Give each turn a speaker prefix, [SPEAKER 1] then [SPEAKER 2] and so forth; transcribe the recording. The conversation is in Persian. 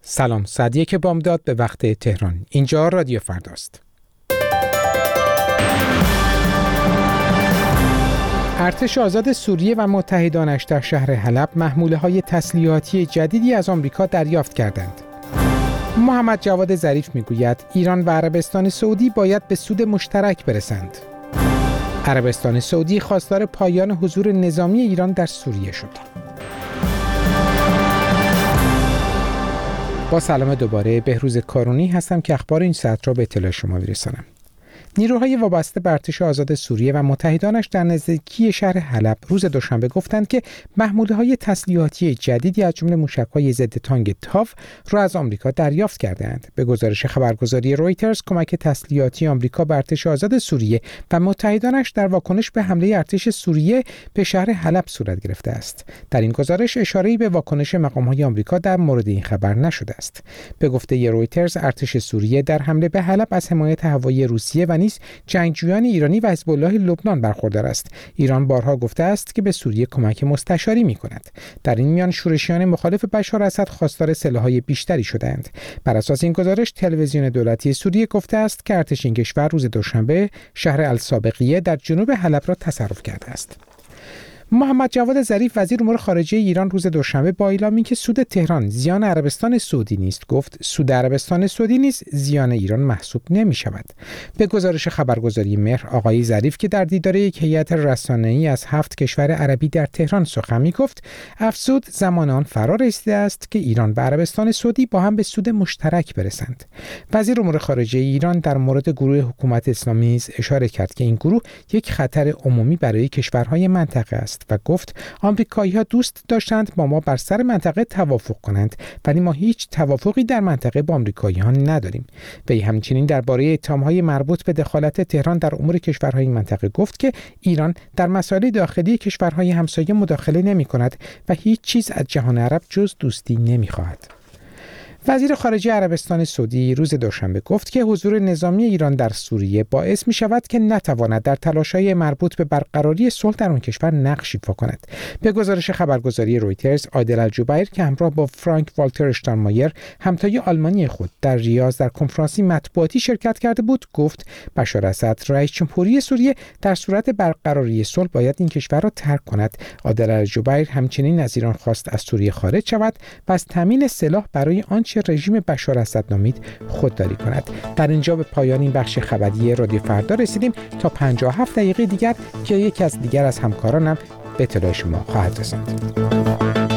[SPEAKER 1] سلام، ساعت 1 بامداد به وقت تهران. اینجا رادیو فرداست. ارتش آزاد سوریه و متحدانش در شهر حلب محموله‌های تسلیحاتی جدیدی از آمریکا دریافت کردند. محمد جواد ظریف میگوید ایران و عربستان سعودی باید به سود مشترک برسند. عربستان سعودی خواستار پایان حضور نظامی ایران در سوریه شد. با سلام دوباره، بهروز کارونی هستم که اخبار این ساعت را به اطلاع شما می‌رسانم. نیروهای وابسته به ارتش آزاد سوریه و متحدانش در نزدیکی شهر حلب روز دوشنبه گفتند که محموله‌های تسلیحاتی جدیدی از جمله موشک‌های ضد تانک تاو را از آمریکا دریافت کردند. به گزارش خبرگزاری رویترز، کمک تسلیحاتی آمریکا به ارتش آزاد سوریه و متحدانش در واکنش به حمله ارتش سوریه به شهر حلب صورت گرفته است. در این گزارش اشاره‌ای به واکنش مقام‌های آمریکا در مورد این خبر نشده است. به گفته رویترز، ارتش سوریه در حمله به حلب از حمایت هوایی روسیه و نیز جنگجویان ایرانی و حزب الله لبنان برخوردار است. ایران بارها گفته است که به سوریه کمک مستشاری می‌کند. در این میان شورشیان مخالف بشار اسد خواستار سلاح‌های بیشتری شدند. بر اساس این گزارش، تلویزیون دولتی سوریه گفته است که ارتش این کشور روز دوشنبه شهر السابقیه در جنوب حلب را تصرف کرده است. محمد جواد ظریف وزیر امور خارجه ایران روز دوشنبه با اعلامی که سود تهران زیان عربستان سعودی نیست گفت سود عربستان سعودی نیز زیان ایران محسوب نمی شود. به گزارش خبرگزاری مهر، آقای ظریف که در دیدار یک هیئت رسانه‌ای از 7 کشور عربی در تهران سخن می گفت، افزود زمان آن فرا رسیده است که ایران و عربستان سعودی با هم به سود مشترک برسند. وزیر امور خارجه ایران در مورد گروه حکومت اسلامی نیز اشاره کرد که این گروه یک خطر عمومی برای کشورهای منطقه است و گفت آمریکایی‌ها دوست داشتند با ما بر سر منطقه توافق کنند، ولی ما هیچ توافقی در منطقه با آمریکایی‌ها نداریم. وی همچنین درباره اتهام‌های مربوط به دخالت تهران در امور کشورهای منطقه گفت که ایران در مسائل داخلی کشورهای همسایه مداخله نمی‌کند و هیچ چیز از جهان عرب جز دوستی نمی‌خواهد. وزیر خارجه عربستان سعودی روز دوشنبه گفت که حضور نظامی ایران در سوریه باعث می شود که نتواند در تلاش‌های مربوط به برقراری صلح در آن کشور نقش ایفا کند. به گزارش خبرگزاری رویترز، عادل الجبیر که همراه با فرانک والتر اشتاینمایر همتای آلمانی خود در ریاض در کنفرانسی مطبوعاتی شرکت کرده بود، گفت بشار اسد رئیس جمهوری سوریه در صورت برقراری صلح باید این کشور را ترک کند. عادل الجبیر همچنین از ایران خواست از سوریه خارج شود و از تامین سلاح برای آنچه رژیم بشار اسد نامید خودداری کند. در اینجا به پایان این بخش خبری رادیو فردا رسیدیم. تا 57 دقیقه دیگر که یکی از همکارانم به اطلاع شما خواهد رساند.